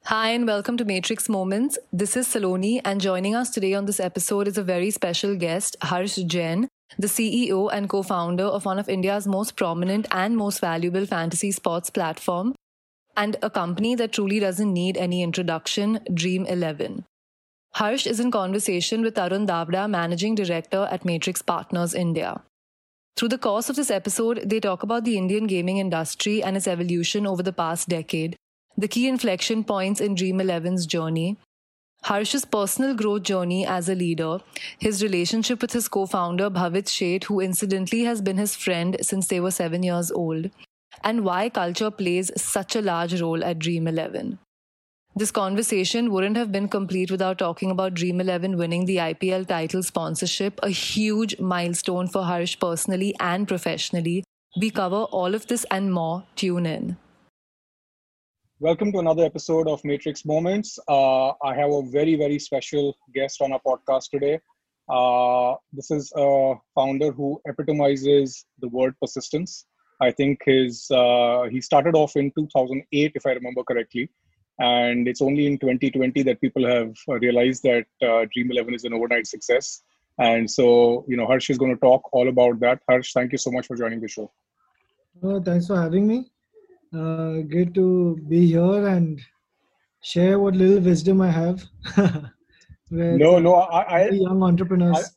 Hi, and welcome to Matrix Moments. This is Saloni, and joining us today on this episode is a very special guest, Harsh Jain, the CEO and co founder of one of India's most prominent and most valuable fantasy sports platform, and a company that truly doesn't need any introduction, Dream 11. Harsh is in conversation with Tarun Davda, Managing Director at Matrix Partners India. Through the course of this episode, they talk about the Indian gaming industry and its evolution over the past decade, the key inflection points in Dream 11's journey, Harsh's personal growth journey as a leader, his relationship with his co founder Bhavit Sheth, who incidentally has been his friend since they were 7 years old, and why culture plays such a large role at Dream 11. This conversation wouldn't have been complete without talking about Dream 11 winning the IPL title sponsorship, a huge milestone for Harsh personally and professionally. We cover all of this and more. Tune in. Welcome to another episode of Matrix Moments. I have a very, very special guest on our podcast today. This is a founder who epitomizes the word persistence. I think he started off in 2008, if I remember correctly. And it's only in 2020 that people have realized that Dream 11 is an overnight success. And so, Harsh is going to talk all about that. Harsh, thank you so much for joining the show. Thanks for having me. Great to be here and share what little wisdom I have with young entrepreneurs.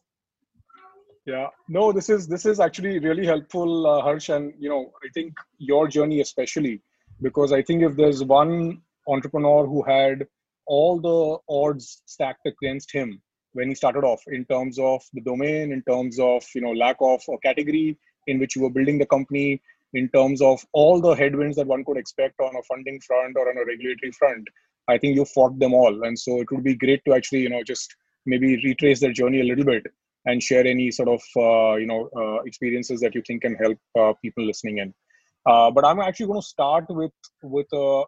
This is actually really helpful, Harsh, and I think your journey especially, because I think if there's one entrepreneur who had all the odds stacked against him when he started off in terms of the domain, in terms of lack of a category in which you were building the company, in terms of all the headwinds that one could expect on a funding front or on a regulatory front, I think you fought them all. And so it would be great to actually just maybe retrace their journey a little bit and share any sort of experiences that you think can help people listening in. But I'm actually going to start with a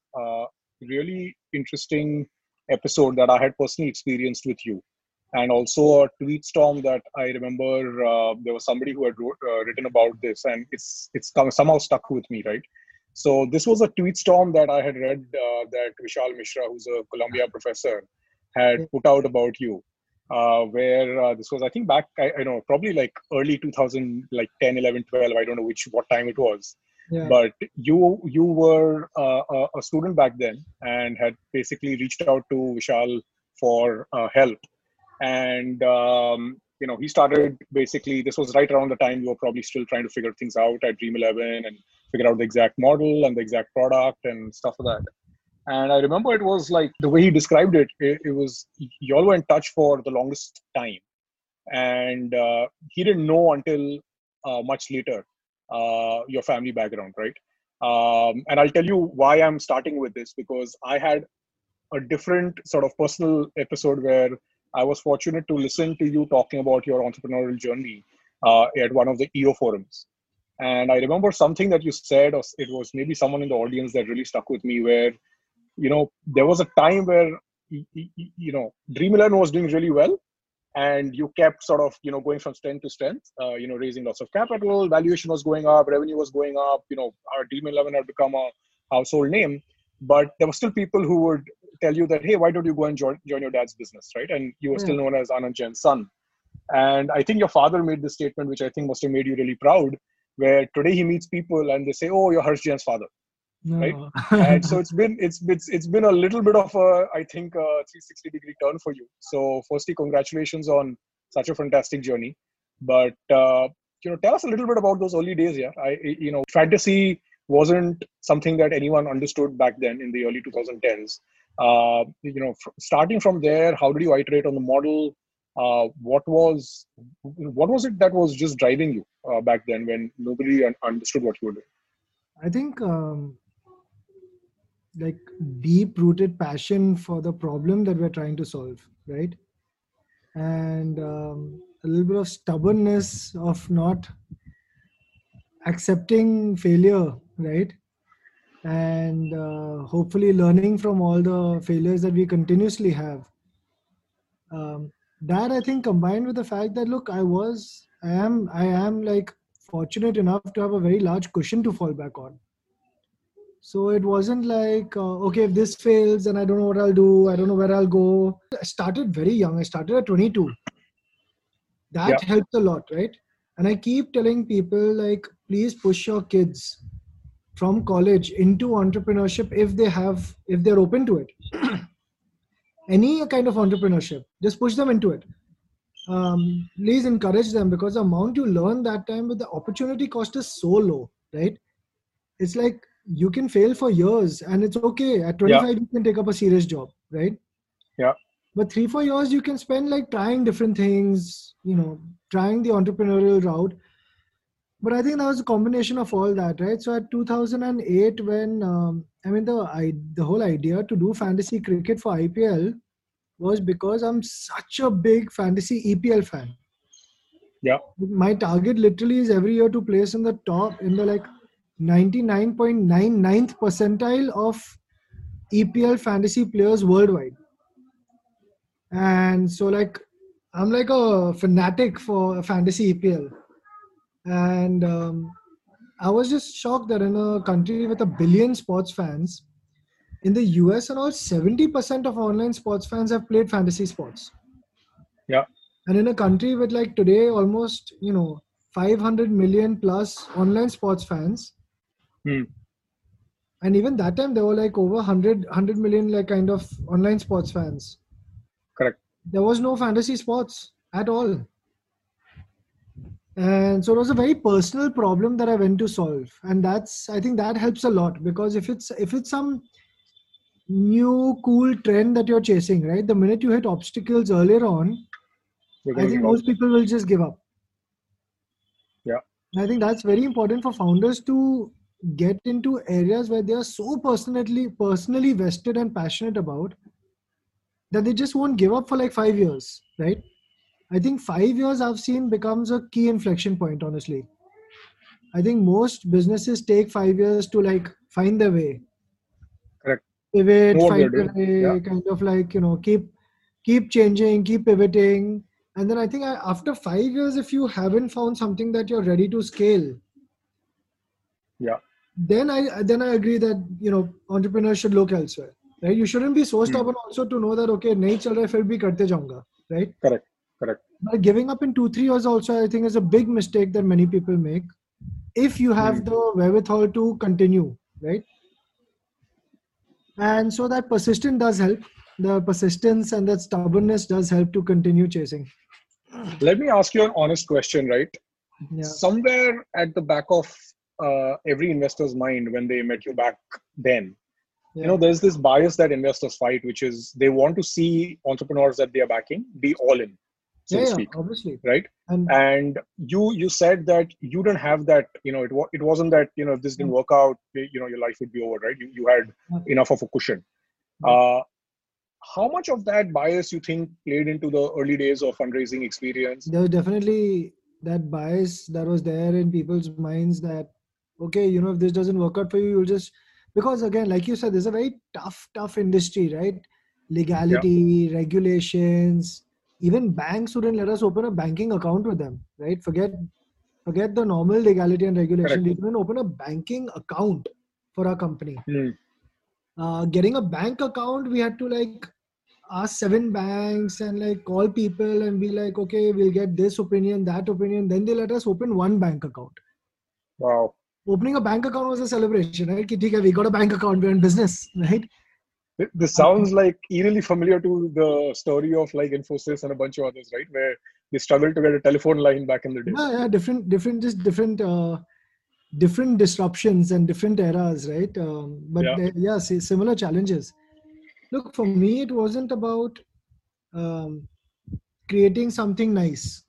really interesting episode that I had personally experienced with you, and also a tweet storm that I remember. There was somebody who had written about this, and it's somehow stuck with me, right? So this was a tweet storm that I had read that Vishal Mishra, who's a Columbia professor, had put out about you. Where this was, I think, back, I know, probably like early 2000, like 10, 11, 12, I don't know what time it was. Yeah. But you were a student back then and had basically reached out to Vishal for help. And, he started basically, this was right around the time you were probably still trying to figure things out at Dream 11 and figure out the exact model and the exact product and stuff like that. And I remember it was like the way he described it, it was, you all were in touch for the longest time. And he didn't know until much later your family background, right? And I'll tell you why I'm starting with this, because I had a different sort of personal episode where I was fortunate to listen to you talking about your entrepreneurial journey at one of the EO forums. And I remember something that you said, or it was maybe someone in the audience that really stuck with me, where there was a time where, Dream 11 was doing really well. And you kept sort of, going from strength to strength, raising lots of capital, valuation was going up, revenue was going up, our Dream 11 had become a household name. But there were still people who would tell you that, hey, why don't you go and join your dad's business, right? And you were still known as Anand Jain's son. And I think your father made this statement, which I think must have made you really proud, where today he meets people and they say, oh, you're Harsh Jain's father. No. Right. And so it's been a little bit of I think a 360-degree turn for you. So firstly, congratulations on such a fantastic journey. But tell us a little bit about those early days. Yeah, fantasy wasn't something that anyone understood back then in the early 2010s. Starting from there, how did you iterate on the model? What was it that was just driving you back then when nobody understood what you were doing? I think like deep-rooted passion for the problem that we're trying to solve, right? And a little bit of stubbornness of not accepting failure, right? And hopefully learning from all the failures that we continuously have. That I think combined with the fact that, look, I am like fortunate enough to have a very large cushion to fall back on. So it wasn't like, okay, if this fails, then I don't know what I'll do. I don't know where I'll go. I started very young. I started at 22. That helped a lot, right? And I keep telling people, like, please push your kids from college into entrepreneurship if they're open to it. Any kind of entrepreneurship, just push them into it. Please encourage them, because the amount you learn that time with the opportunity cost is so low, right? It's like you can fail for years and it's okay. At 25, you can take up a serious job, right? Yeah. But 3-4 years you can spend like trying different things, trying the entrepreneurial route. But I think that was a combination of all that, right? So at 2008, when the whole idea to do fantasy cricket for IPL was because I'm such a big fantasy EPL fan. Yeah. My target literally is every year to place in the top, in the like 99.99th percentile of EPL fantasy players worldwide. And so like I'm like a fanatic for fantasy EPL. And I was just shocked that in a country with 1 billion sports fans, in the US and all, 70% of online sports fans have played fantasy sports. Yeah. And in a country with like today almost 500 million plus online sports fans, and even that time there were like over 100 million like kind of online sports fans. Correct. There was no fantasy sports at all. And so it was a very personal problem that I went to solve. And I think that helps a lot, because if it's some new cool trend that you're chasing, right? The minute you hit obstacles earlier on, I think most people will just give up. Yeah. And I think that's very important for founders to get into areas where they are so personally vested and passionate about that they just won't give up for like 5 years, right? I think 5 years I've seen becomes a key inflection point, honestly. I think most businesses take 5 years to like find their way. Correct. Pivot, find their way, kind of like, keep changing, keep pivoting. And then I think after 5 years, if you haven't found something that you're ready to scale, then I agree that, entrepreneurs should look elsewhere, right? You shouldn't be so stubborn also to know that, okay, nahi chal raha, fir bhi karte jaunga, right? Correct. But giving up in 2-3 years also, I think, is a big mistake that many people make, if you have the wherewithal to continue, right? And so that persistence does help. The persistence and that stubbornness does help to continue chasing. Let me ask you an honest question, right? Yeah. Somewhere at the back of every investor's mind when they met you back then, there's this bias that investors fight, which is they want to see entrepreneurs that they are backing be all in, so to speak. Obviously. Right? And you said that you don't have that, it wasn't that, if this didn't work out, your life would be over, right? You had enough of a cushion. How much of that bias you think played into the early days of fundraising experience? There was definitely that bias that was there in people's minds that, okay, if this doesn't work out for you, you'll just, because again, like you said, this is a very tough industry, right? Legality, regulations, even banks wouldn't let us open a banking account with them, right? Forget the normal legality and regulation. They couldn't open a banking account for our company. Getting a bank account, we had to like ask 7 banks and like call people and be like, okay, we'll get this opinion, that opinion. Then they let us open 1 bank account. Wow. Opening a bank account was a celebration, right? We got a bank account, we're in business, right? This sounds like eerily familiar to the story of like Infosys and a bunch of others, right? Where they struggled to get a telephone line back in the day. Yeah, different disruptions and different eras, right? Similar challenges. Look, for me, it wasn't about creating something nice.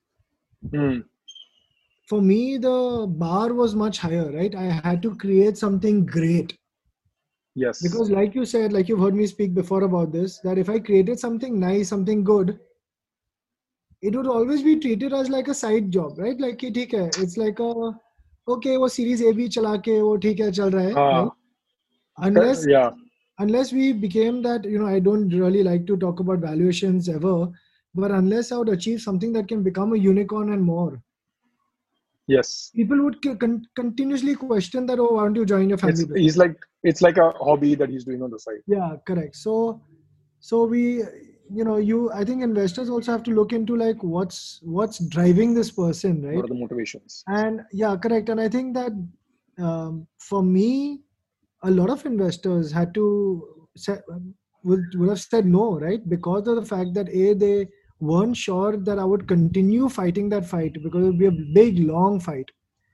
For me, the bar was much higher, right? I had to create something great. Yes. Because like you said, like you've heard me speak before about this, that if I created something nice, something good, it would always be treated as like a side job, right? Like, it's like okay, wo series A B chala ke wo theek hai, chal raha hai, right? Unless we became that, I don't really like to talk about valuations ever, but unless I would achieve something that can become a unicorn and more, Yes. People would continuously question that, oh, why don't you join your family business? It's like a hobby that he's doing on the side. Yeah, correct. So we, I think investors also have to look into like what's driving this person, right? What are the motivations? And yeah, correct. And I think that for me, a lot of investors had to would have said no, right? Because of the fact that they weren't sure that I would continue fighting that fight, because it would be a big, long fight.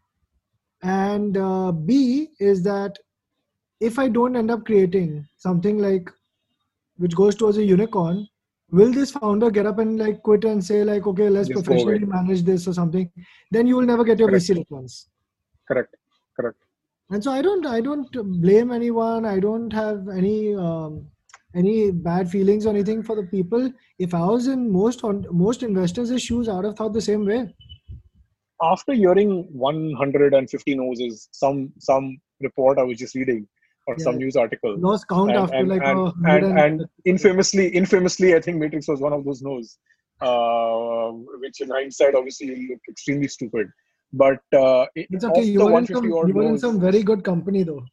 And B is that if I don't end up creating something like which goes towards a unicorn, will this founder get up and like quit and say like, okay, let's Just go away. professionally manage this or something? Then you will never get your Correct. VC returns. Correct. And so I don't blame anyone. I don't have any bad feelings or anything for the people. If I was in most investors' shoes, I would have thought the same way. After hearing 150 noses, some report I was just reading, or some news article, lost count after and infamously, I think Matrix was one of those no's, which in hindsight obviously look extremely stupid. But it's okay. You were in some very good company though.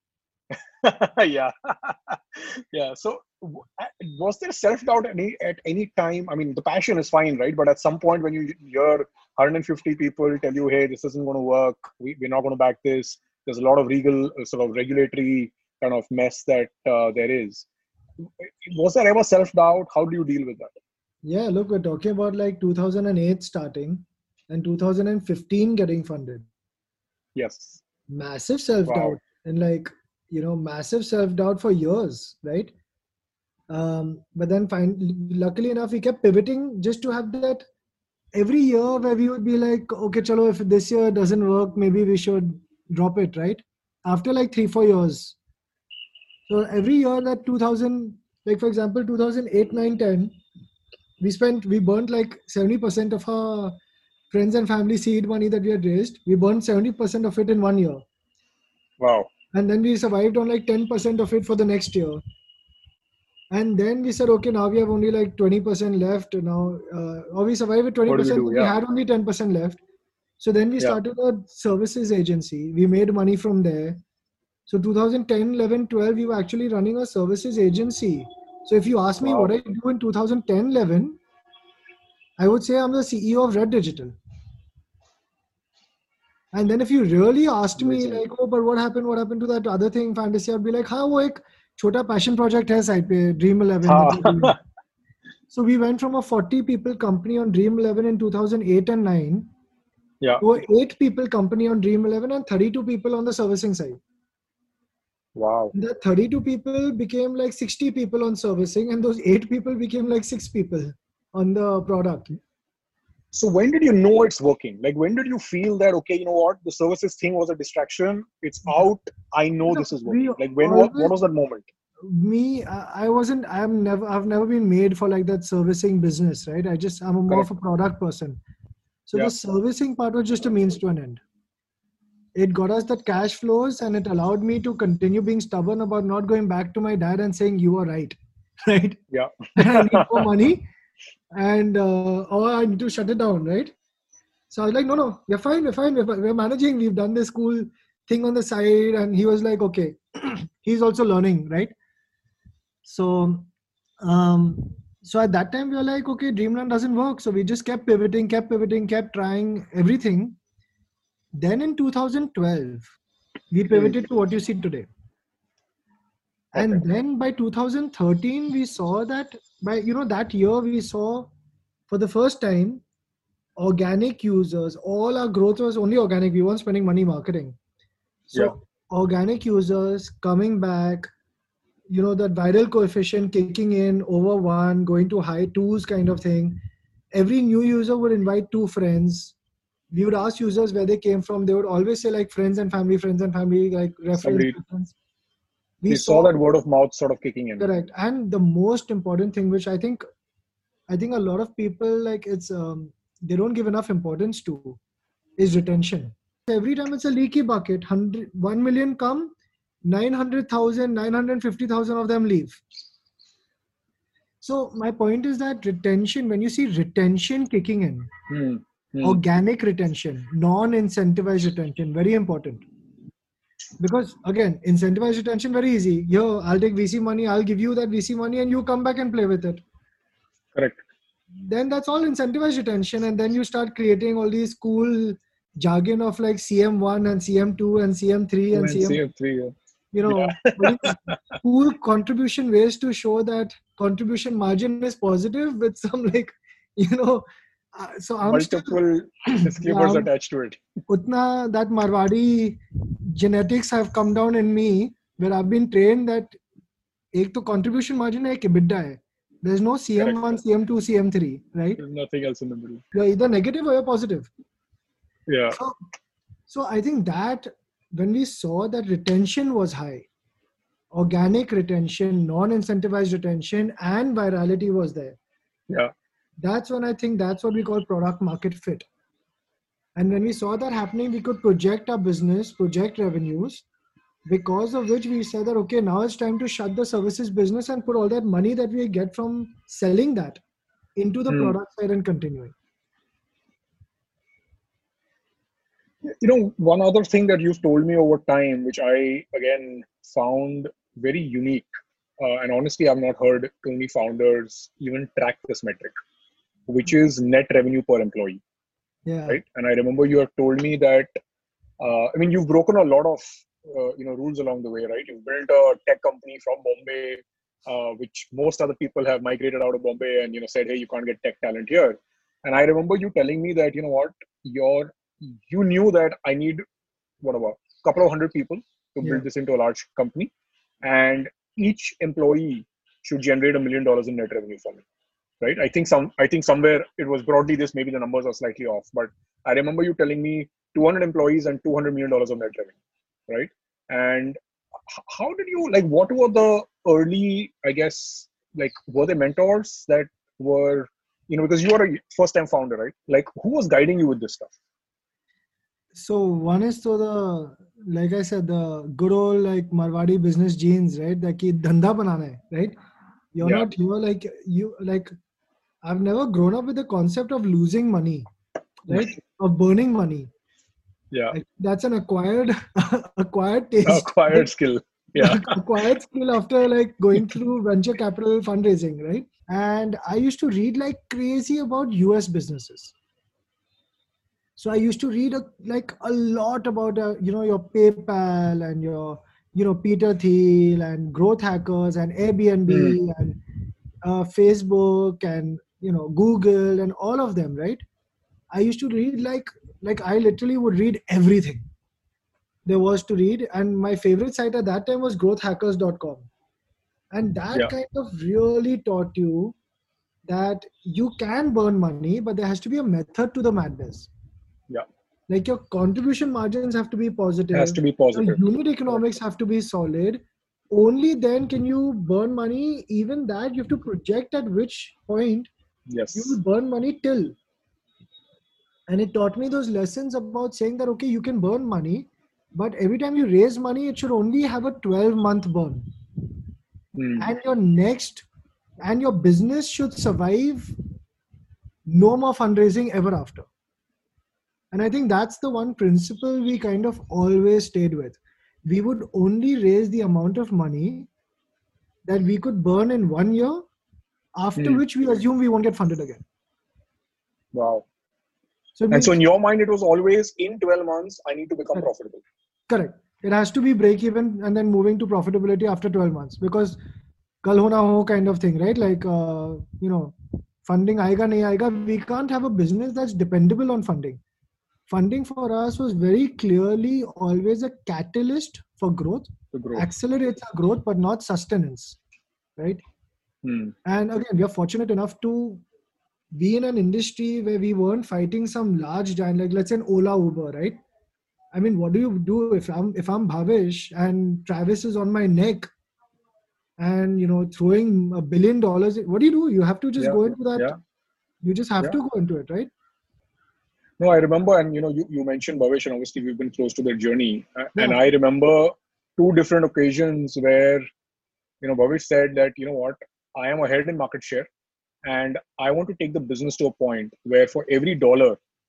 Yeah. Yeah. So was there self-doubt at any time? I mean, the passion is fine, right? But at some point when you hear 150 people tell you, hey, this isn't going to work, we're not going to back this, there's a lot of regulatory kind of mess that there is. Was there ever self-doubt? How do you deal with that? Yeah, look, we're talking about like 2008 starting and 2015 getting funded. Yes. Massive self-doubt. Wow. And like, massive self-doubt for years, right? But then luckily enough, we kept pivoting just to have that every year where we would be like, okay, chalo, if this year doesn't work, maybe we should drop it, right? After like 3-4 years. So every year that 2000, like for example, 2008, 9, 10, we burnt like 70% of our friends and family seed money that we had raised. We burnt 70% of it in 1 year. Wow. And then we survived on like 10% of it for the next year. And then we said, okay, now we have only like 20% left now. Or we survived with 20%, we had only 10% left. So then we started a services agency. We made money from there. So 2010, 11, 12, we were actually running a services agency. So if you ask me what I do in 2010, 11, I would say I'm the CEO of Red Digital. And then if you really asked me like, oh, but what happened to that other thing, fantasy, I'd be like, हाँ वो एक छोटा passion project है side पे, Dream 11. So we went from a 40 people company on Dream 11 in 2008 and 9 to an 8 people company on Dream 11 and 32 people on the servicing side. Wow. And that 32 people became like 60 people on servicing, and those 8 people became like 6 people on the product. So when did you know it's working? Like when did you feel that, okay, you know what, the services thing was a distraction, it's out, I know this is working. Like what was that moment? I've never been made for like that servicing business, right? I'm more of a product person. So the servicing part was just a means to an end. It got us that cash flows, and it allowed me to continue being stubborn about not going back to my dad and saying, you are right, right? Yeah. I need more money and or I need to shut it down, right? So I was like, no, we're fine. We're managing. We've done this cool thing on the side. And he was like, okay, he's also learning, right? So at that time we were like, okay, Dreamland doesn't work. So we just kept pivoting, kept trying everything. Then in 2012, we pivoted to what you see today. And then by 2013, we saw that that year we saw for the first time organic users. All our growth was only organic. We weren't spending money marketing. So organic users coming back, that viral coefficient kicking in over 1, going to high 2s kind of thing. Every new user would invite 2 friends. We would ask users where they came from. They would always say like friends and family, like reference. We saw that word of mouth sort of kicking in. Correct. And the most important thing, which I think a lot of people like they don't give enough importance to, is retention. Every time it's a leaky bucket, 1 million come, 900,000, 950,000 of them leave. So my point is that retention, when you see retention kicking in, Organic retention, non-incentivized retention, very important. Because again, incentivized retention, very easy. Yo, I'll take VC money, I'll give you that VC money and you come back and play with it. Correct. Then that's all incentivized retention. And then you start creating all these cool jargon of like CM1 and CM2 and CM3 and CM3. You know, cool contribution ways to show that contribution margin is positive with some like, you know, so I'm multiple disclaimers attached to it. Utna, that Marwadi genetics have come down in me where I've been trained that ek to contribution margin hai, ek EBITDA hai. There's no CM1, correct. CM2, CM3, right? There's nothing else in the middle. You're either negative or you're positive. Yeah. So I think that when we saw that retention was high, organic retention, non-incentivized retention, and virality was there. Yeah. That's when I think that's what we call product market fit. And when we saw that happening, we could project our business, project revenues, because of which we said that, okay, now it's time to shut the services business and put all that money that we get from selling that into the product side and continuing. You know, one other thing that you've told me over time, which I, again, found very unique, and honestly, I've not heard too many founders even track this metric, which is net revenue per employee. Yeah. Right. And I remember you have told me that, you've broken a lot of, rules along the way, right? You've built a tech company from Bombay, which most other people have migrated out of Bombay and, said, hey, you can't get tech talent here. And I remember you telling me that, you knew that I need, a couple of hundred people to build this into a large company. And each employee should generate $1 million in net revenue for me. Right. I think somewhere it was broadly this, maybe the numbers are slightly off, but I remember you telling me 200 employees and $200 million of net revenue. Right. And how did you, what were the early, I guess, were there mentors that were, because you are a first time founder, right? Who was guiding you with this stuff? So one is like I said, the good old Marwadi business genes, right? That ki dhanda banana hai, right? You're not here I've never grown up with the concept of losing money, right? Of burning money. Yeah. That's an acquired taste. Acquired skill. Yeah. Acquired skill after going through venture capital fundraising, right? And I used to read like crazy about US businesses. So I used to read a lot about, your PayPal and your, Peter Thiel and growth hackers and Airbnb and Facebook and, Google and all of them, right? I used to read I literally would read everything there was to read. And my favorite site at that time was growthhackers.com. And that kind of really taught you that you can burn money, but there has to be a method to the madness. Yeah. Your contribution margins have to be positive. It has to be positive. Your unit economics have to be solid. Only then can you burn money. Even that you have to project at which point you will burn money till. And it taught me those lessons about saying that, okay, you can burn money, but every time you raise money, it should only have a 12-month burn. And your business should survive no more fundraising ever after. And I think that's the one principle we kind of always stayed with. We would only raise the amount of money that we could burn in 1 year, after which we assume we won't get funded again. Wow. So in your mind, it was always in 12 months, I need to become profitable. Correct. It has to be break even and then moving to profitability after 12 months because kal ho na ho kind of thing, right? Funding aayega nahi aayega. We can't have a business that's dependable on funding. Funding for us was very clearly always a catalyst for growth. Accelerates our growth, but not sustenance, right? And again, we are fortunate enough to be in an industry where we weren't fighting some large giant, let's say an Ola, Uber, right? I mean, what do you do if I'm Bhavesh and Travis is on my neck and, throwing $1 billion? What do? You have to just go into that. Yeah. You just have to go into it, right? No, I remember, and you mentioned Bhavesh, and obviously we've been close to their journey. And I remember 2 different occasions where, Bhavesh said that, I am ahead in market share and I want to take the business to a point where for every dollar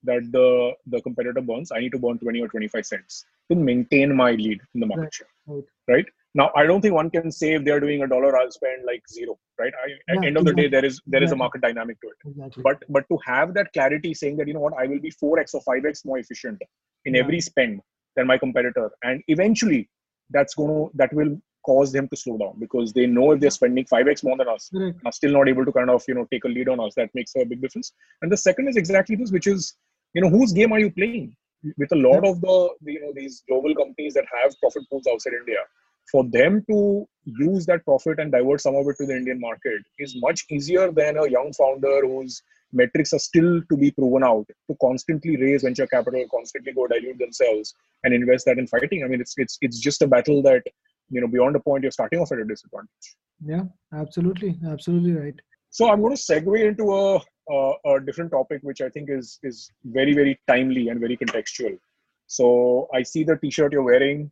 that the competitor burns, I need to burn 20 or 25 cents to maintain my lead in the market share. Right? Now, I don't think one can say if they're doing $1, I'll spend like zero, right? At end of the day, there is a market dynamic to it. But to have that clarity saying that, you know what, I will be 4x or 5x more efficient in every spend than my competitor. And eventually that will cause them to slow down, because they know if they're spending 5x more than us, are still not able to kind of, take a lead on us. That makes a big difference. And the second is exactly this, which is, whose game are you playing? With a lot of these global companies that have profit pools outside India, for them to use that profit and divert some of it to the Indian market is much easier than a young founder whose metrics are still to be proven out, to constantly raise venture capital, constantly go dilute themselves and invest that in fighting. I mean, it's just a battle that, beyond a point, you're starting off at a disadvantage. Yeah, absolutely right. So I'm going to segue into a different topic, which I think is very, very timely and very contextual. So I see the T-shirt you're wearing.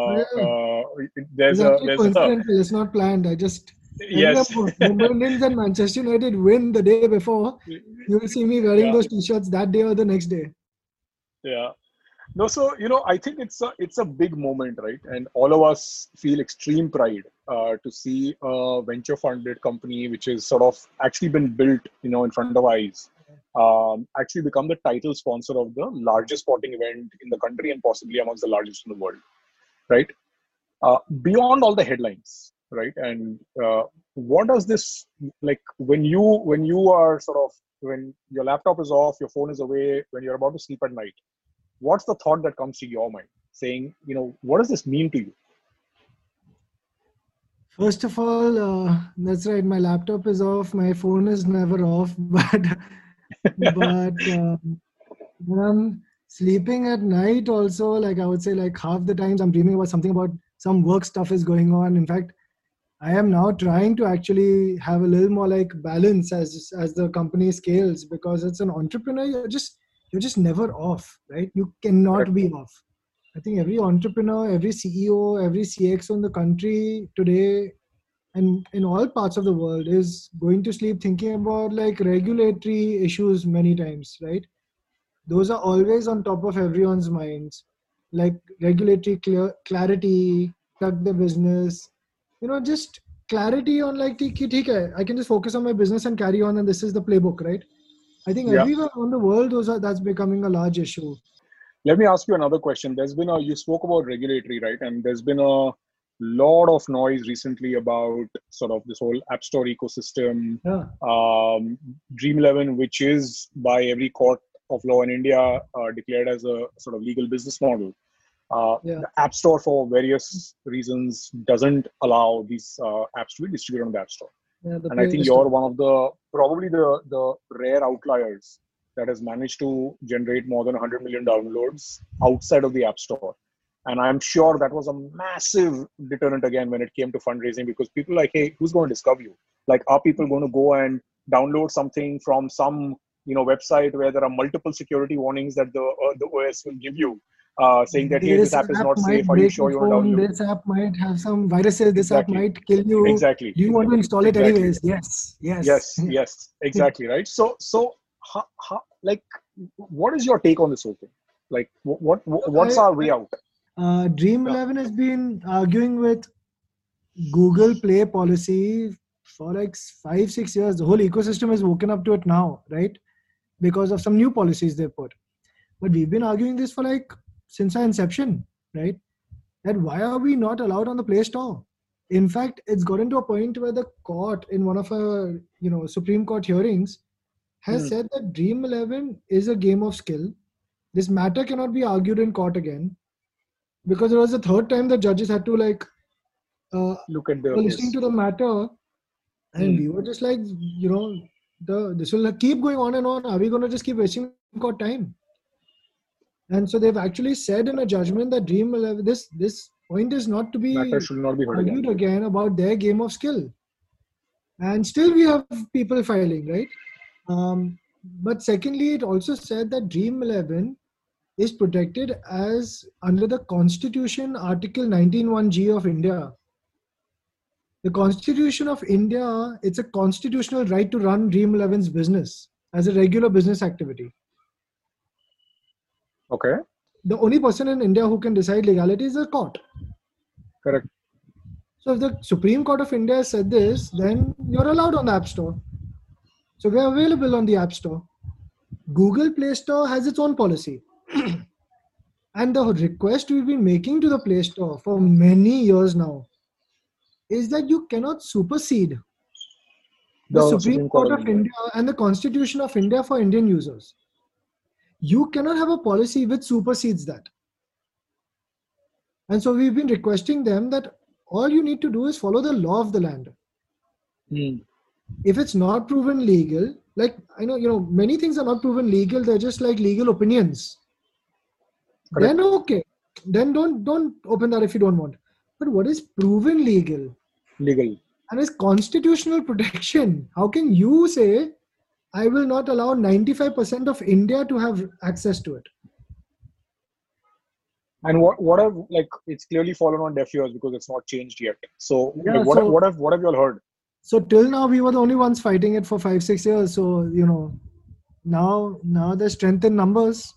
It's not planned. I just Mumbai Indians and Manchester United win the day before. You will see me wearing those T-shirts that day or the next day. Yeah. No, so I think it's a big moment, right? And all of us feel extreme pride to see a venture-funded company, which is sort of actually been built, in front of our eyes, actually become the title sponsor of the largest sporting event in the country and possibly amongst the largest in the world, right? Beyond all the headlines, right? And what does this, like, when you are sort of, when your laptop is off, your phone is away, when you're about to sleep at night, what's the thought that comes to your mind saying, what does this mean to you? First of all, that's right. My laptop is off. My phone is never off. But when I'm sleeping at night also, like I would say, like half the times I'm dreaming about something, about some work stuff is going on. In fact, I am now trying to actually have a little more like balance as the company scales, because it's an entrepreneur. You're just never off, right? You cannot be off. I think every entrepreneur, every CEO, every CXO in the country today and in all parts of the world is going to sleep thinking about like regulatory issues many times, right? Those are always on top of everyone's minds, like regulatory clarity, conduct the business, just clarity on like, I can just focus on my business and carry on, and this is the playbook, right? I think everywhere around the world, that's becoming a large issue. Let me ask you another question. You spoke about regulatory, right? And there's been a lot of noise recently about sort of this whole App Store ecosystem. Dream11, which is by every court of law in India declared as a sort of legal business model. The App Store, for various reasons, doesn't allow these apps to be distributed on the App Store. And I think you're one of probably the rare outliers that has managed to generate more than 100 million downloads outside of the App Store. And I'm sure that was a massive deterrent again when it came to fundraising, because people are like, hey, who's going to discover you? Like, are people going to go and download something from some website where there are multiple security warnings that the OS will give you, saying that, hey, this app is not safe. Are you sure you want to download? This app might have some viruses. This app might kill you. Exactly. Do you want to install it anyways? Yes. Exactly. Right. So how, like, what is your take on this whole thing? Like, what's our way out? Dream11 has been arguing with Google Play policy for like 5-6 years. The whole ecosystem has woken up to it now, right? Because of some new policies they put. But we've been arguing this for like since our inception, right? That why are we not allowed on the Play Store? In fact, it's gotten to a point where the court in one of our Supreme Court hearings has said that Dream11 is a game of skill. This matter cannot be argued in court again, because it was the third time the judges had to like look at listening to the matter, and we were just like, this will keep going on and on. Are we going to just keep wasting court time? And so they've actually said in a judgment that Dream11, this point is not to be argued again about their game of skill. And still we have people filing, right? But secondly, it also said that Dream11 is protected as under the Constitution, Article 19(1)(g) of India. The Constitution of India, it's a constitutional right to run Dream11's business as a regular business activity. Okay. The only person in India who can decide legality is the court. Correct. So if the Supreme Court of India said this, then you're allowed on the App Store. So we're available on the App Store. Google Play Store has its own policy. And the request we've been making to the Play Store for many years now is that you cannot supersede the Supreme Court of India and the Constitution of India for Indian users. You cannot have a policy which supersedes that. And so we've been requesting them that all you need to do is follow the law of the land. If it's not proven legal, like I know, many things are not proven legal, they're just like legal opinions. Correct. Then okay. Then don't open that if you don't want. But what is proven legal? Legal. And is constitutional protection. How can you say, I will not allow 95% of India to have access to it? And what have, like, it's clearly fallen on deaf ears because it's not changed yet. So, yeah, like, what have you all heard? So till now we were the only ones fighting it for 5-6 years. So now there's strength in numbers.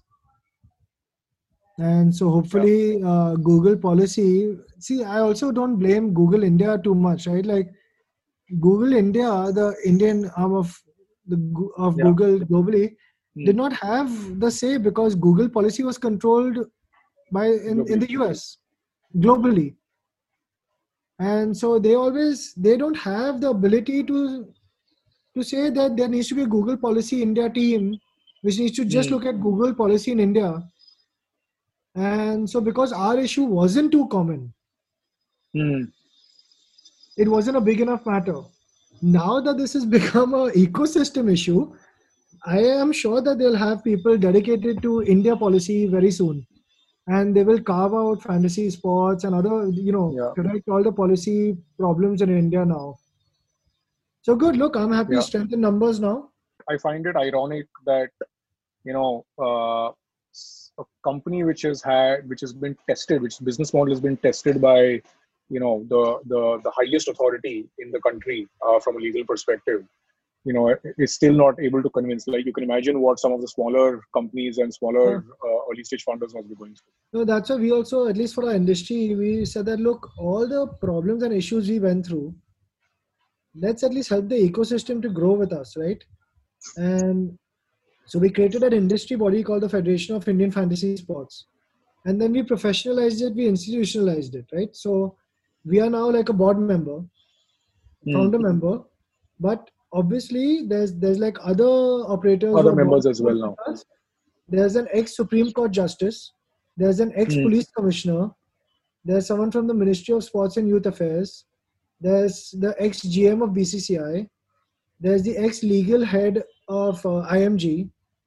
And so hopefully Google policy. See, I also don't blame Google India too much, right? Like Google India, the Indian arm of Google globally, did not have the say because Google policy was controlled in the US globally. And so they don't have the ability to say that there needs to be a Google policy India team which needs to just look at Google policy in India. And so because our issue wasn't too common, it wasn't a big enough matter. Now that this has become an ecosystem issue, I am sure that they'll have people dedicated to India policy very soon. And they will carve out fantasy sports and other, correct all the policy problems in India now. So good. Look, I'm happy to strengthen numbers now. I find it ironic that, a company which has been tested, which business model has been tested by, the highest authority in the country from a legal perspective, is still not able to convince. Like you can imagine what some of the smaller companies and smaller early stage founders must be going through. No, that's why we also, at least for our industry, we said that look, all the problems and issues we went through, let's at least help the ecosystem to grow with us, right? And so we created an industry body called the Federation of Indian Fantasy Sports. And then we professionalized it, we institutionalized it, right? So we are now like a board member, founder member, but obviously there's like other operators. Other members as well now. There's an ex-Supreme Court Justice. There's an ex-Police Commissioner. There's someone from the Ministry of Sports and Youth Affairs. There's the ex-GM of BCCI. There's the ex-legal head of IMG.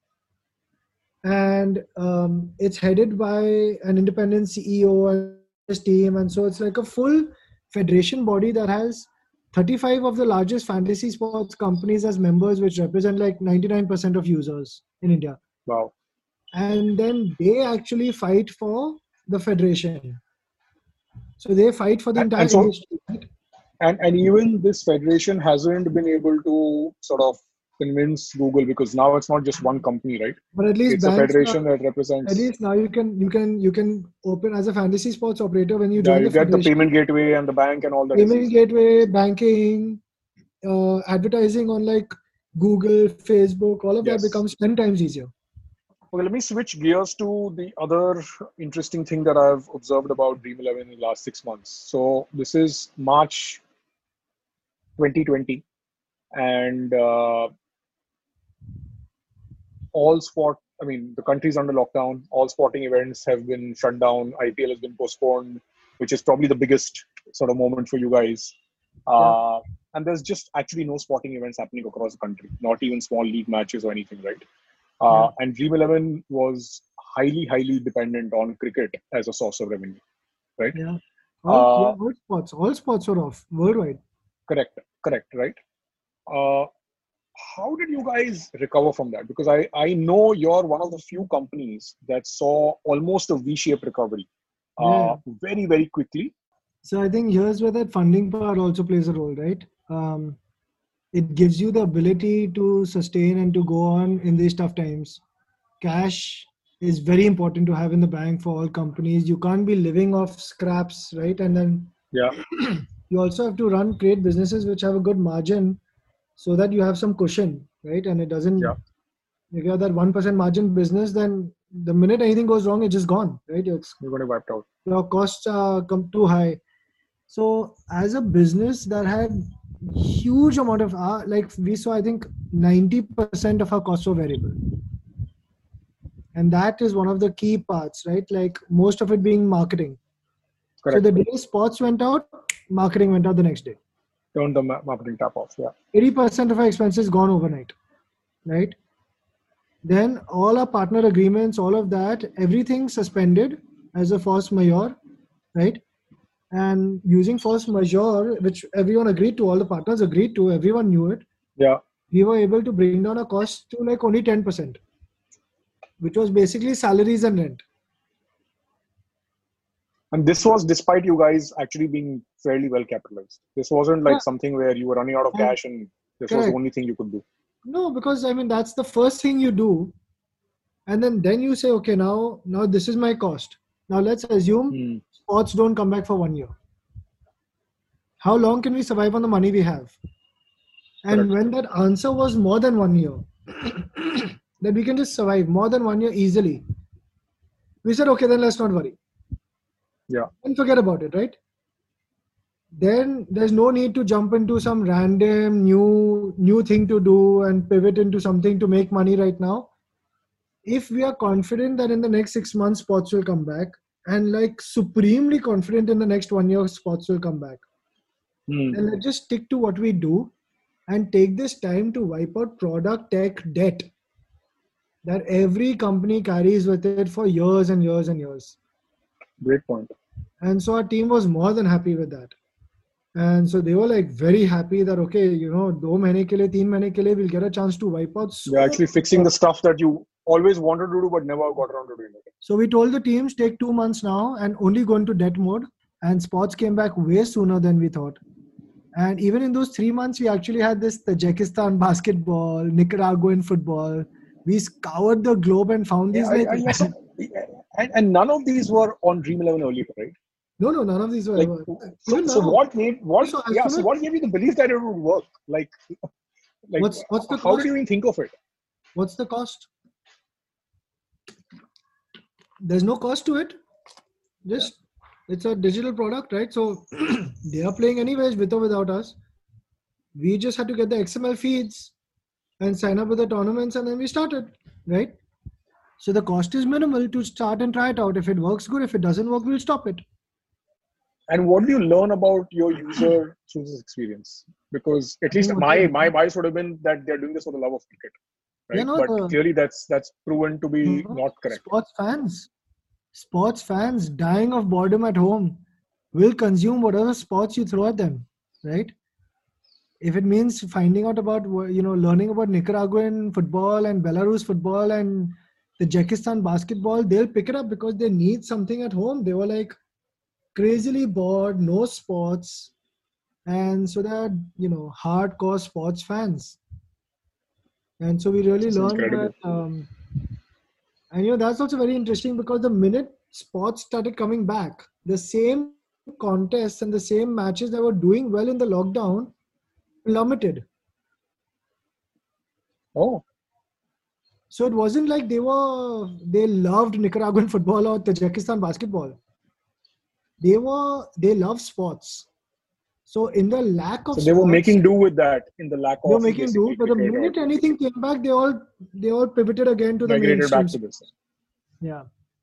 And it's headed by an independent CEO and his team. And so it's like a full federation body that has 35 of the largest fantasy sports companies as members, which represent like 99% of users in India. Wow. And then they actually fight for the federation. So they fight for the entire industry. Right? And even this federation hasn't been able to sort of convince Google because now it's not just one company, right? But at least it's a federation that represents. At least now you can open as a fantasy sports operator when you join you the get the payment gateway and the bank and all that. Payment gateway, banking, advertising on like Google, Facebook, all of that becomes 10 times easier. Okay, let me switch gears to the other interesting thing that I've observed about Dream11 in the last 6 months. So this is March 2020 and the country's under lockdown. All sporting events have been shut down. IPL has been postponed, which is probably the biggest sort of moment for you guys. And there's just actually no sporting events happening across the country, not even small league matches or anything, right? And Dream11 was highly, highly dependent on cricket as a source of revenue, right? Yeah. All sports were off worldwide. Correct, right? How did you guys recover from that? Because I know you're one of the few companies that saw almost a V-shaped recovery very, very quickly. So I think here's where that funding part also plays a role, right? It gives you the ability to sustain and to go on in these tough times. Cash is very important to have in the bank for all companies. You can't be living off scraps, right? And then Yeah. you also have to create businesses which have a good margin so that you have some cushion, right? And it doesn't, Yeah. if you have that 1% margin business, then the minute anything goes wrong, it's just gone, right? You're going to wiped out. Your costs come too high. So as a business that had huge amount of, like we saw, I think 90% of our costs were variable. And that is one of the key parts, right? Like most of it being marketing. Correct. So the day spots went out, marketing went out the next day. Turn the marketing tap off. Yeah. 80% of our expenses gone overnight, right? Then all our partner agreements, all of that, everything suspended as a force majeure, right? And using force majeure, which everyone agreed to, all the partners agreed to, everyone knew it. Yeah. We were able to bring down our costs to like only 10%, which was basically salaries and rent. And this was despite you guys actually being fairly well capitalized. This wasn't like something where you were running out of cash and this was the only thing you could do. No, because I mean, that's the first thing you do. And then you say, okay, now this is my cost. Now let's assume sports don't come back for 1 year. How long can we survive on the money we have? And when that answer was more than 1 year, that we can just survive more than 1 year easily, we said, okay, then let's not worry. Yeah. And forget about it, right? Then there's no need to jump into some random new thing to do and pivot into something to make money right now. If we are confident that in the next 6 months sports will come back, and like supremely confident in the next 1 year sports will come back, then let's just stick to what we do and take this time to wipe out product tech debt that every company carries with it for years and years and years. Great point. And so our team was more than happy with that. And so they were like very happy that, okay, 2 mahine ke liye, 3 mahine ke liye, we'll get a chance to wipe out. You're actually fixing the stuff that you always wanted to do but never got around to doing it. So we told the teams, take 2 months now and only go into debt mode. And sports came back way sooner than we thought. And even in those 3 months, we actually had this Tajikistan basketball, Nicaraguan football. We scoured the globe and found these and none of these were on Dream 11 earlier, right? No, none of these were like, ever. So what gave you the belief that it would work? Like what's the cost? How did you even think of it? What's the cost? There's no cost to it. Just it's a digital product, right? So they are playing anyways with or without us. We just had to get the XML feeds and sign up with the tournaments, and then we started, right? So the cost is minimal to start and try it out. If it works, good. If it doesn't work, we'll stop it. And what do you learn about your user through this experience? Because at least my bias would have been that they're doing this for the love of cricket, right? But clearly that's proven to be not correct. Sports fans dying of boredom at home will consume whatever sports you throw at them, right? If it means finding out about, learning about Nicaraguan football and Belarus football and the Tajikistan basketball, they'll pick it up because they need something at home. They were like crazily bored, no sports. And so they're, hardcore sports fans. And so we really learned that. And that's also very interesting because the minute sports started coming back, the same contests and the same matches that were doing well in the lockdown plummeted. Oh. So it wasn't like they loved Nicaraguan football or Tajikistan basketball. They love sports. So in the lack of they were making do with that in the lack of. They were making do, but the minute anything came back, they all pivoted again to the mainstream. Back to this. Yeah.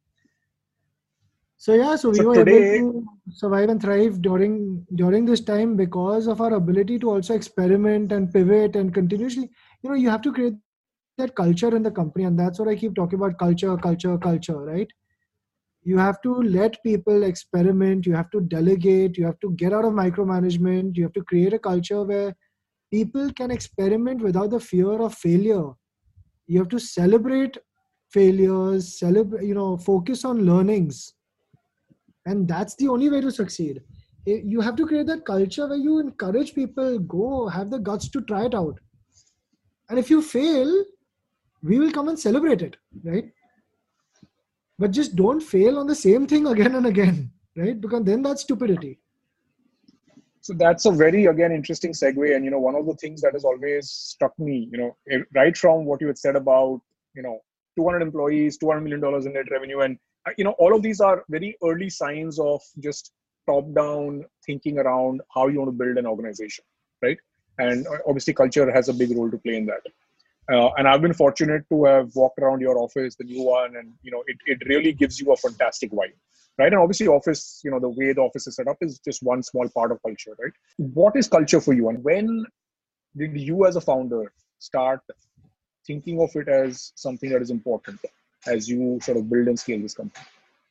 So we were able to survive and thrive during this time because of our ability to also experiment and pivot and continuously. You have to create that culture in the company, and that's what I keep talking about: culture, right? You have to let people experiment. You have to delegate. You have to get out of micromanagement. You have to create a culture where people can experiment without the fear of failure. You have to celebrate failures, focus on learnings. And that's the only way to succeed. You have to create that culture where you encourage people, go have the guts to try it out. And if you fail, we will come and celebrate it, right? but just don't fail on the same thing again and again, right? Because then that's stupidity. So that's a very, again, interesting segue. And, one of the things that has always struck me, right from what you had said about, 200 employees, $200 million in net revenue. And, all of these are very early signs of just top-down thinking around how you want to build an organization, right? And obviously culture has a big role to play in that. And I've been fortunate to have walked around your office, the new one, and, it really gives you a fantastic vibe. Right. And obviously office, the way the office is set up is just one small part of culture, right? What is culture for you? And when did you as a founder start thinking of it as something that is important as you sort of build and scale this company?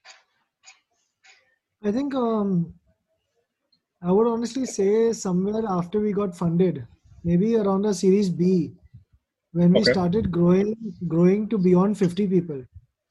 I think I would honestly say somewhere after we got funded, maybe around the Series B, when we started growing to beyond 50 people.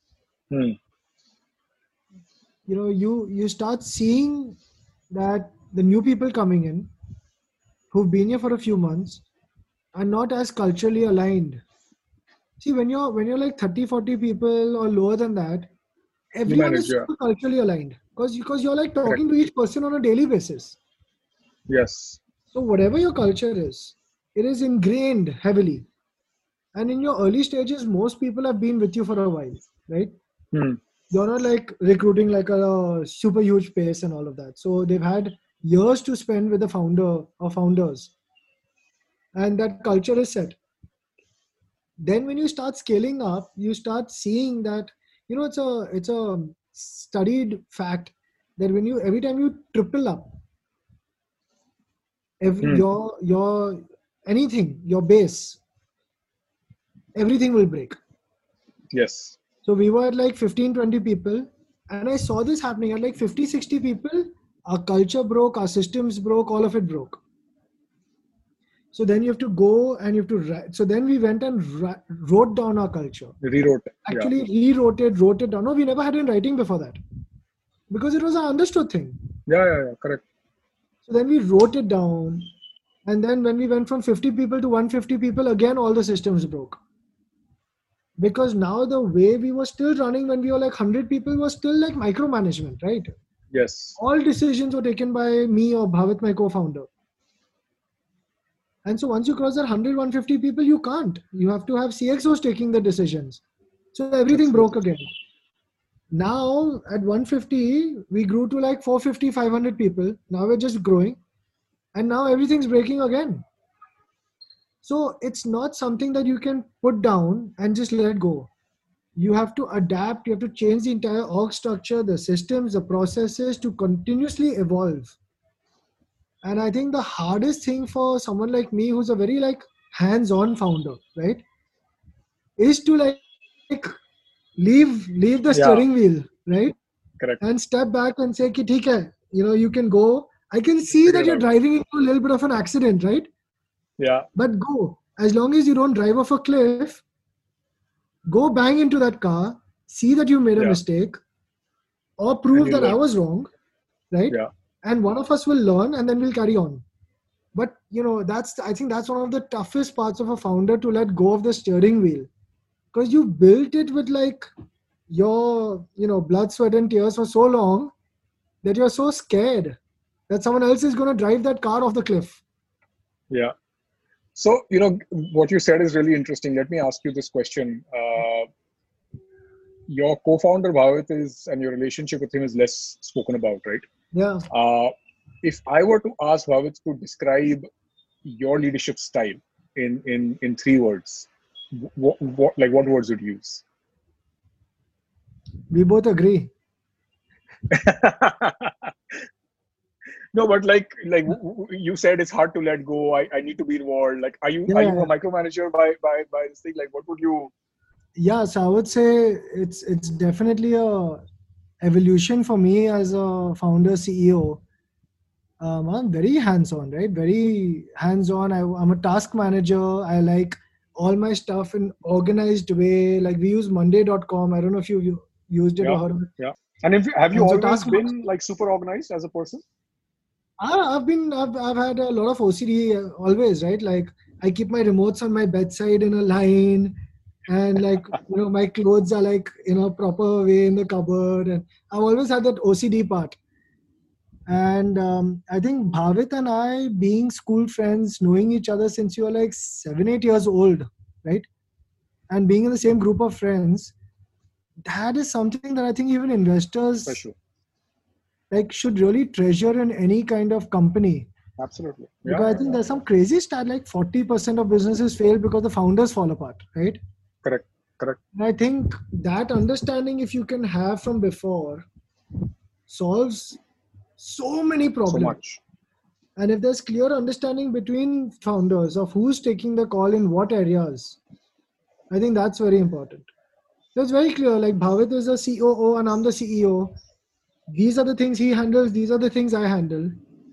You start seeing that the new people coming in who've been here for a few months are not as culturally aligned. See, when you're like 30, 40 people or lower than that, everyone is super culturally aligned because you're like talking to each person on a daily basis. Yes. So whatever your culture is, it is ingrained heavily. And in your early stages, most people have been with you for a while, right? You're not like recruiting like a super huge pace and all of that. So they've had years to spend with the founder or founders. And that culture is set. Then when you start scaling up, you start seeing that, it's a studied fact that every time you triple up, your anything, your base, everything will break. Yes. So we were at like 15, 20 people. And I saw this happening at like 50, 60 people. Our culture broke, our systems broke, all of it broke. So then you have to go and you have to write. So then we went and wrote down our culture. Rewrote it. Actually rewrote it down. No, we never had it in writing before that. Because it was an understood thing. Yeah, correct. So then we wrote it down. And then when we went from 50 people to 150 people, again, all the systems broke. Because now the way we were still running when we were like 100 people was still like micromanagement, right? Yes. All decisions were taken by me or Bhavit, my co-founder. And so once you cross that 100, 150 people, you can't. You have to have CXOs taking the decisions. So everything broke again. Now at 150, we grew to like 450, 500 people. Now we're just growing. And now everything's breaking again. So it's not something that you can put down and just let go. You have to adapt. You have to change the entire org structure, the systems, the processes to continuously evolve. And I think the hardest thing for someone like me, who's a very like hands-on founder, right, is to like leave the steering wheel, right? Correct. And step back and say, "Ki, theek hai. You can go. I can see that you're driving into a little bit of an accident, right? Yeah. But go. As long as you don't drive off a cliff, go bang into that car, see that you made a mistake, or prove that I was wrong, right? Yeah. And one of us will learn and then we'll carry on. But, I think that's one of the toughest parts of a founder, to let go of the steering wheel. Because you built it with like your, blood, sweat and tears for so long that you're so scared that someone else is going to drive that car off the cliff. Yeah. So, what you said is really interesting. Let me ask you this question. Your co-founder Bhavit and your relationship with him is less spoken about, right? Yeah. If I were to ask Bhavit to describe your leadership style in 3 words, what words would you use? We both agree. No, but like you said, it's hard to let go. I need to be involved. Like, are you a micromanager by this thing? Like, what would you? Yeah, so I would say it's definitely a evolution for me as a founder CEO. I'm very hands-on, right? Very hands-on. I'm a task manager. I like all my stuff in organized way. Like we use Monday.com. I don't know if you used it or heard of it. Yeah. And have you always been like super organized as a person? I've had a lot of OCD always, right? Like I keep my remotes on my bedside in a line. and like my clothes are like in a proper way in the cupboard, and I've always had that OCD part. And I think Bhavit and I, being school friends, knowing each other since you were like 7-8 years old, right, and being in the same group of friends, that is something that I think even investors Special. like should really treasure in any kind of company. Absolutely. Because I think there's some crazy stat like 40% of businesses fail because the founders fall apart, right? Correct. And I think that understanding, if you can have from before, solves so many problems. So much. And if there's clear understanding between founders of who's taking the call in what areas, I think that's very important. So it's very clear, like Bhavit is a COO and I'm the CEO. These are the things he handles, these are the things I handle.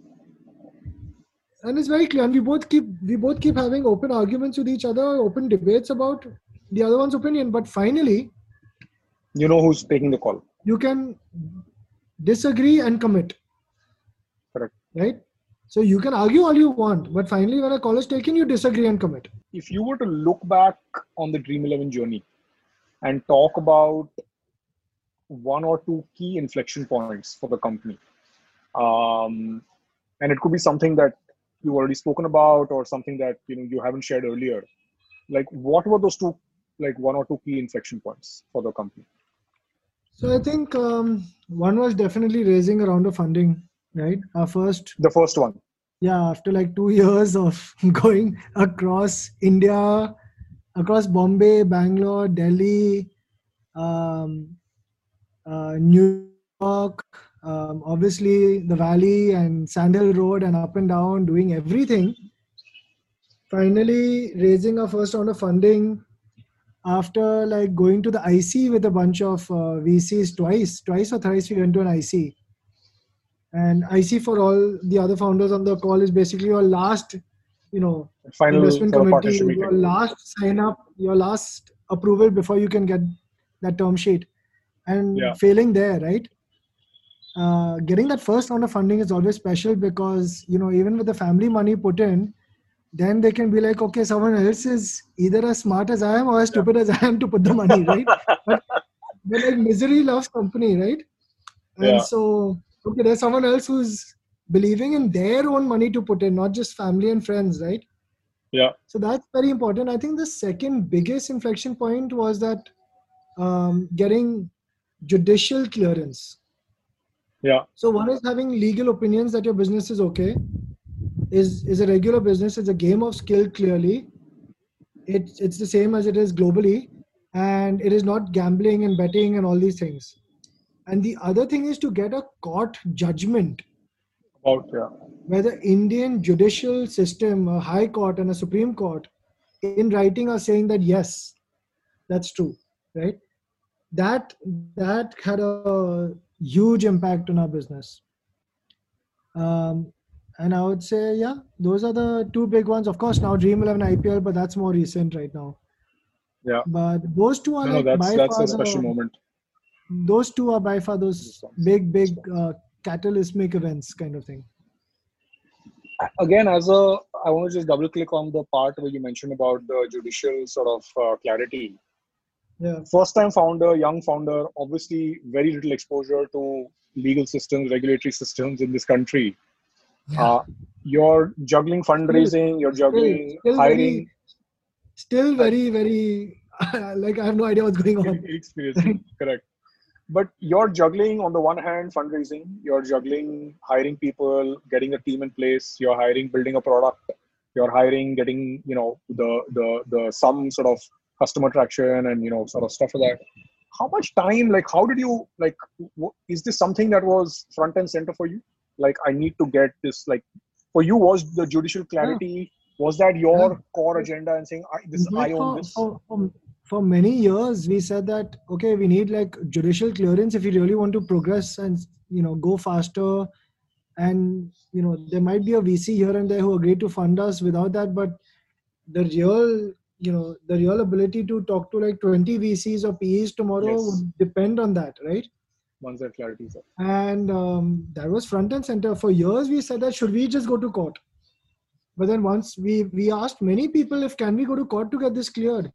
And it's very clear. And we both keep having open arguments with each other, open debates about the other one's opinion. But finally, you know who's taking the call. You can disagree and commit. Correct. Right? So you can argue all you want, but finally when a call is taken, you disagree and commit. If you were to look back on the Dream 11 journey and talk about one or two key inflection points for the company, and it could be something that you've already spoken about or something that you haven't shared earlier, like what were those two, like one or two key inflection points for the company? So I think one was definitely raising a round of funding, right? The first one. Yeah, after like 2 years of going across India, across Bombay, Bangalore, Delhi, New York, obviously the Valley and Sandhill Road and up and down, doing everything. Finally raising our first round of funding after like going to the IC with a bunch of VCs twice or thrice we went to an IC. And IC, for all the other founders on the call, is basically your last, final investment committee, your last sign up, your last approval before you can get that term sheet. And failing there, right? Getting that first round of funding is always special because, even with the family money put in, then they can be like, okay, someone else is either as smart as I am or as stupid as I am to put the money, right? But like misery loves company, right? And so, okay, there's someone else who's believing in their own money to put in, not just family and friends, right? Yeah. So that's very important. I think the second biggest inflection point was that getting judicial clearance. Yeah. So one is having legal opinions that your business is okay. Is a regular business. It's a game of skill, clearly. It's the same as it is globally. And it is not gambling and betting and all these things. And the other thing is to get a court judgment about where the Indian judicial system, a high court and a Supreme Court, in writing are saying that yes, that's true, right? That had a huge impact on our business. And I would say, those are the two big ones. Of course, now Dream 11 IPL, but that's more recent right now. Yeah. But those two are that's a special moment. Those two are by far those big catalysmic events kind of thing. Again, I want to just double click on the part where you mentioned about the judicial sort of clarity. Yeah. First time founder, young founder, obviously very little exposure to legal systems, regulatory systems in this country. Yeah. You're juggling fundraising, you're juggling hiring. Very, very, like I have no idea what's going on. Experiencing, correct. But you're juggling, on the one hand, fundraising, you're juggling hiring people, getting a team in place, you're hiring, building a product, you're hiring, getting, the some sort of customer traction and, sort of stuff like that. How much time, how did you, is this something that was front and center for you? I need to get this, for you, was the judicial clarity, was that your core agenda and saying, I own this? For many years, we said that, okay, we need judicial clearance if we really want to progress and, go faster. And, there might be a VC here and there who agreed to fund us without that. But the real ability to talk to 20 VCs or PEs tomorrow would depend on that, right? Once that clarity is up. And that was front and center. For years, we said that, should we just go to court? But then once we asked many people, can we go to court to get this cleared?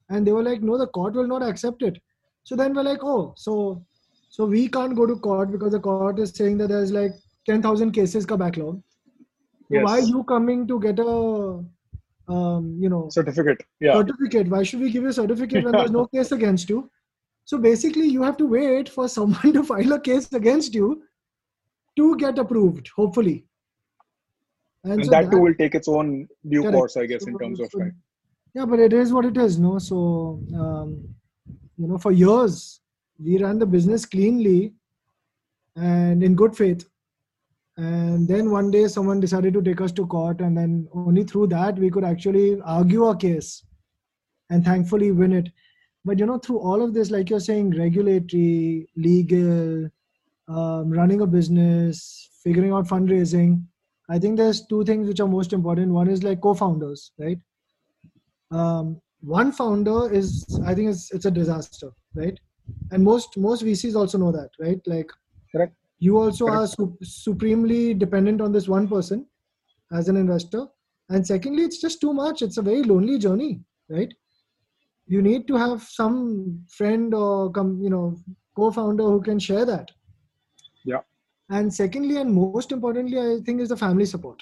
And they were like, no, the court will not accept it. So then we're like, oh, so we can't go to court because the court is saying that there's like 10,000 cases ka backlog. So why are Yes. you coming to get a Certificate. Yeah. certificate? Why should we give you a certificate when there's no case against you? So basically, you have to wait for someone to file a case against you to get approved, hopefully. And so that too will take its own due correct. course, I guess, in terms of time. Yeah, but it is what it is, no? So, for years, we ran the business cleanly and in good faith. And then one day someone decided to take us to court, and then only through that we could actually argue our case and thankfully win it. But through all of this, like you're saying, regulatory, legal, running a business, figuring out fundraising, I think there's two things which are most important. One is like co-founders, right? One founder is, I think it's a disaster, right? And most VCs also know that, right? Like, correct. You also are supremely dependent on this one person as an investor. And secondly, it's just too much. It's a very lonely journey, right? You need to have some friend or co-founder who can share that. Yeah. And secondly, and most importantly, I think is the family support.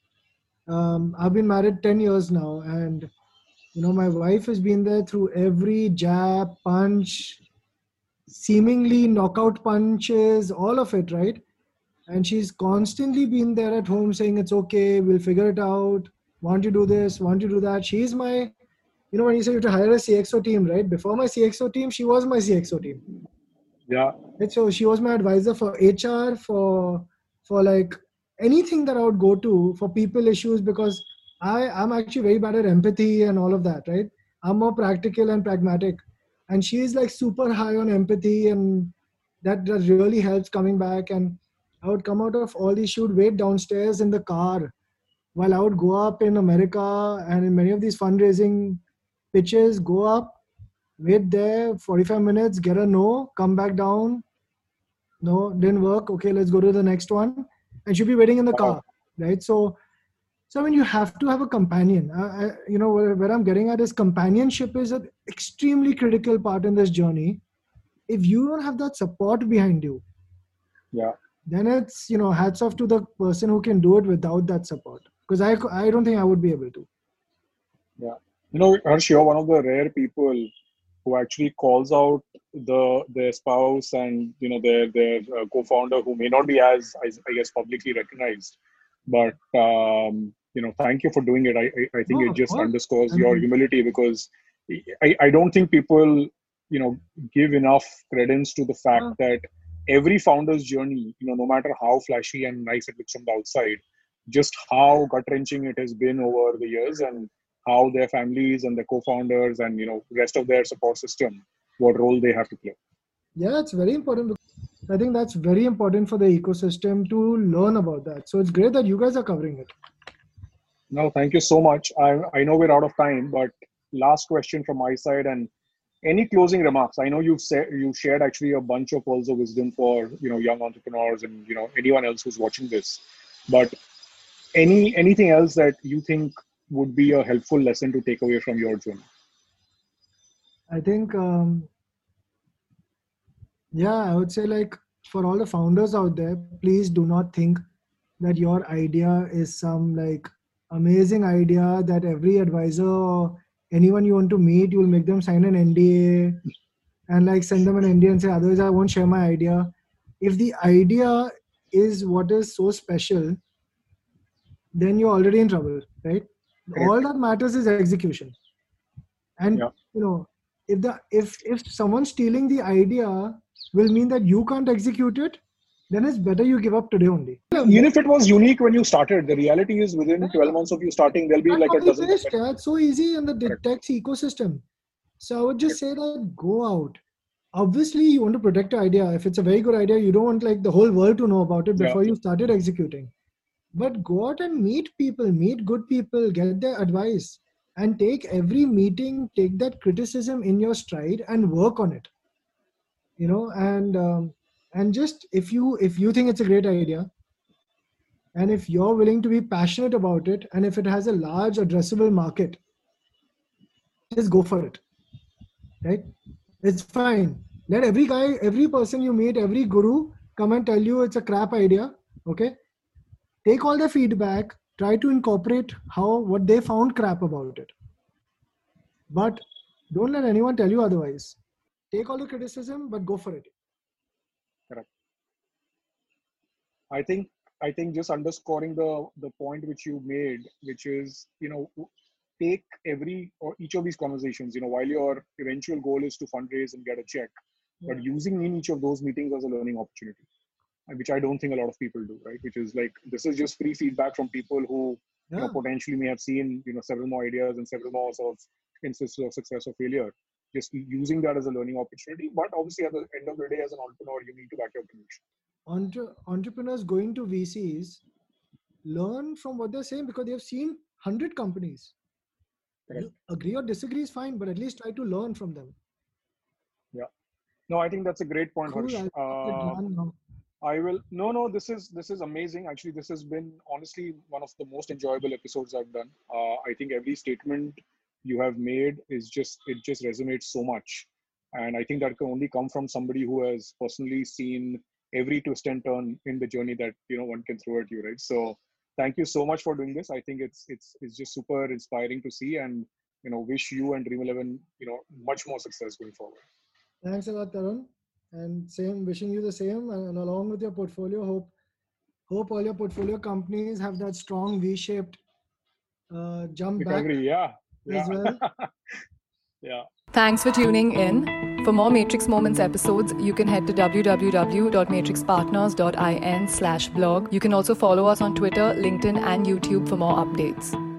I've been married 10 years now, and my wife has been there through every jab, punch, seemingly knockout punches, all of it, right? And she's constantly been there at home saying, it's okay, we'll figure it out. Want you do this, want you do that. She's my, when you say you have to hire a CXO team, right? Before my CXO team, she was my CXO team. Yeah. Right? So she was my advisor for HR, for like anything that I would go to for people issues, because I'm actually very bad at empathy and all of that, right? I'm more practical and pragmatic. And she's like super high on empathy, and that really helps coming back. And I would come out of all these, she would wait downstairs in the car while I would go up in America and in many of these fundraising pitches, go up, wait there 45 minutes, get a no, come back down. No, didn't work. Okay, let's go to the next one. And she'll be waiting in the car, right? So I mean, you have to have a companion. Where I'm getting at is companionship is an extremely critical part in this journey. If you don't have that support behind you, then it's, hats off to the person who can do it without that support. Because I don't think I would be able to. Yeah. Harsh, you're one of the rare people who actually calls out their spouse and, their co-founder who may not be as, I guess, publicly recognized. But, thank you for doing it. I think it just underscores your humility, because I don't think people, give enough credence to the fact that every founder's journey, no matter how flashy and nice it looks from the outside, just how gut-wrenching it has been over the years, and how their families and their co-founders and, rest of their support system, what role they have to play. Yeah, it's very important. I think that's very important for the ecosystem to learn about that. So it's great that you guys are covering it. No, thank you so much. I know we're out of time, but last question from my side, and any closing remarks? I know you shared actually a bunch of pearls of wisdom for, young entrepreneurs and, anyone else who's watching this, but anything else that you think would be a helpful lesson to take away from your journey? I think, I would say, like, for all the founders out there, please do not think that your idea is some like amazing idea that every advisor or anyone you want to meet, you will make them sign an NDA and like send them an NDA and say, otherwise I won't share my idea. If the idea is what is so special, then you're already in trouble, right? Correct. All that matters is execution. And if someone's stealing the idea will mean that you can't execute it, then it's better you give up today only. Even if it was unique when you started, the reality is within 12 months of you starting, there'll be like a dozen. It's so easy in the tech ecosystem. So I would just say that go out. Obviously, you want to protect your idea. If it's a very good idea, you don't want like the whole world to know about it before you started executing. But go out and meet people, meet good people, get their advice, and take every meeting, take that criticism in your stride and work on it. And just if you think it's a great idea, and if you're willing to be passionate about it, and if it has a large addressable market, just go for it. right? It's fine. Let every guy, every person you meet, every guru come and tell you it's a crap idea. Okay. Take all the feedback, try to incorporate what they found crap about it. But don't let anyone tell you otherwise. Take all the criticism, but go for it. Correct. I think just underscoring the point which you made, which is, take each of these conversations, while your eventual goal is to fundraise and get a check, but using in each of those meetings as a learning opportunity, which I don't think a lot of people do, right? Which is like, this is just free feedback from people who potentially may have seen, several more ideas and several more sort of instances of success or failure. Just using that as a learning opportunity. But obviously, at the end of the day, as an entrepreneur, you need to back your conviction. Entrepreneurs going to VCs learn from what they're saying because they've seen 100 companies. Correct. Agree or disagree is fine, but at least try to learn from them. Yeah. No, I think that's a great point, Cool. Harsh. I will. No. This is amazing. Actually, this has been honestly one of the most enjoyable episodes I've done. I think every statement you have made it just resonates so much, and I think that can only come from somebody who has personally seen every twist and turn in the journey that one can throw at you, right? So, thank you so much for doing this. I think it's just super inspiring to see, and wish you and Dream11 much more success going forward. Thanks a lot, Tarun. And wishing you the same, and along with your portfolio, hope all your portfolio companies have that strong V-shaped jump recovery, back as well. Yeah. Thanks for tuning in. For more Matrix Moments episodes, you can head to www.matrixpartners.in/blog. You can also follow us on Twitter, LinkedIn, and YouTube for more updates.